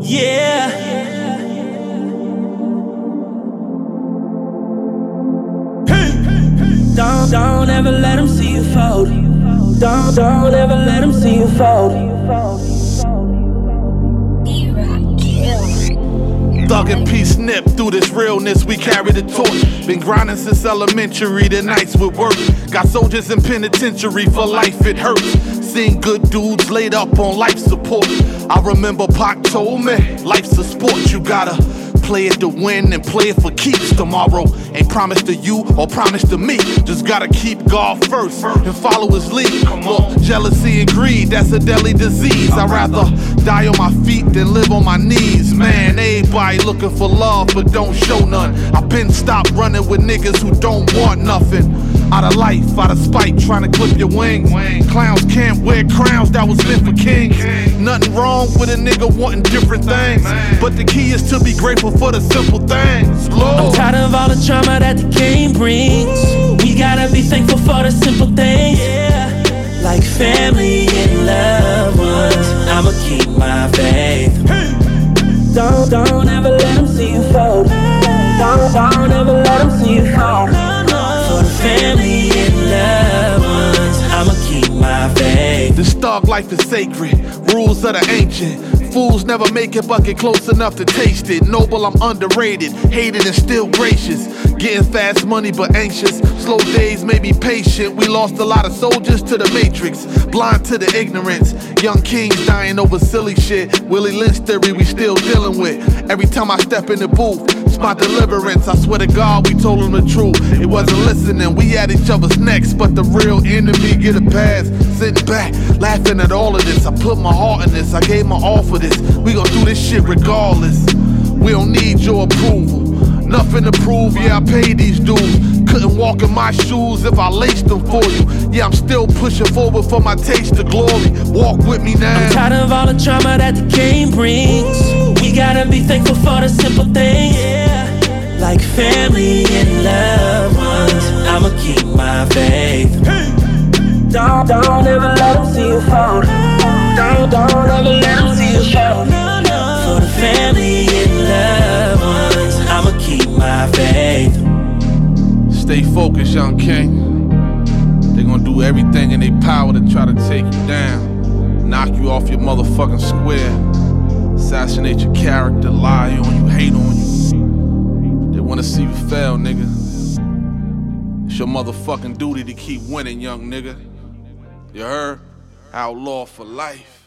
Yeah. Don't ever let them see you fold. Don't ever let them see you fold. Thug and P snip through this realness, we carry the torch. Been grinding since elementary, the nights with work. Got soldiers in penitentiary for life, it hurts. Seen good dudes laid up on life support. I remember Pac told me, life's a sport, you gotta play it to win and play it for keeps. Tomorrow ain't promised to you or promised to me. Just gotta keep God first and follow his lead. Look, jealousy and greed, that's a deadly disease. I'd rather die on my feet than live on my knees. Man, everybody looking for love but don't show none. I've been stopped running with niggas who don't want nothing. Out of life, out of spite, trying to clip your wings. Clowns can't wear crowns, that was meant for kings. Nothing wrong with a nigga wanting different things, but the key is to be grateful for the simple things. Lord. I'm tired of all the drama that the game brings. We gotta be thankful for the simple things, like family and loved ones. I'ma keep my faith. Don't ever let them see you fold. Don't ever let them see you fold. For the family and loved ones, I'ma keep my faith. This thug life is sacred, rules of the ancient. Fools never make it but get close enough to taste it. Noble, I'm underrated, hated and still gracious. Getting fast money but anxious, slow days may be patient. We lost a lot of soldiers to the matrix, blind to the ignorance. Young kings dying over silly shit. Willie Lynch theory we still dealing with. Every time I step in the booth, it's my deliverance. I swear to God we told them the truth. It wasn't listening, we at each other's necks, but the real enemy get a pass. Sitting back, laughing at all of this. I put my heart in this, I gave my all for this. We gon' do this shit regardless. We don't need your approval. Nothing to prove, yeah, I paid these dues. Couldn't walk in my shoes if I laced them for you. Yeah, I'm still pushing forward for my taste of glory. Walk with me now. I'm tired of all the drama that the game brings. We gotta be thankful for the simple things, like family and loved ones. I'ma keep my faith. Don't ever let them see you fold. Don't ever let them see you fold. For the family and loved ones, I'ma keep my faith. Stay focused, young king. They gonna do everything in their power to try to take you down, knock you off your motherfucking square, assassinate your character, lie on you, hate on you. They wanna see you fail, nigga. It's your motherfucking duty to keep winning, young nigga. You heard? Outlaw for life.